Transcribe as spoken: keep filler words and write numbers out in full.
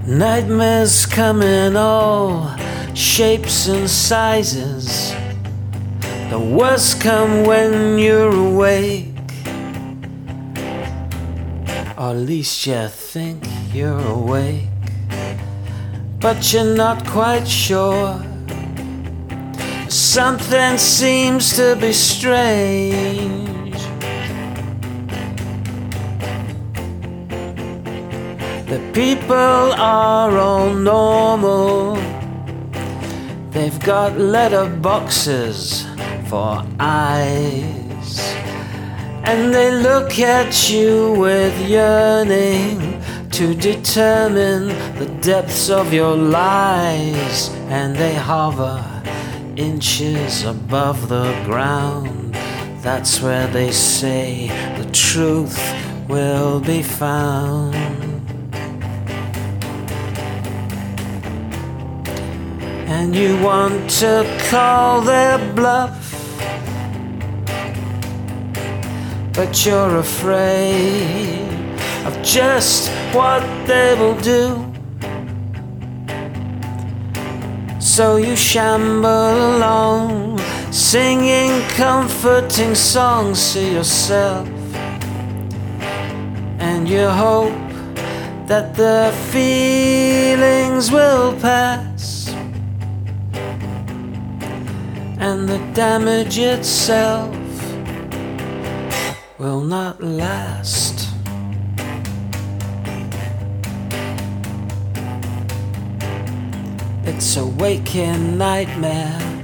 Nightmares come in all shapes and sizes. The worst come when you're awake, or at least you think you're awake, but you're not quite sure. Something seems to be strange. The people are all normal. They've got letter boxes for eyes, and they look at you with yearning to determine the depths of your lies. And they hover inches above the ground. That's where they say the truth will be found. And you want to call their bluff, but you're afraid of just what they will do. So you shamble along, singing comforting songs to yourself, and you hope that the feelings will pass, and the damage itself will not last. It's a waking nightmare.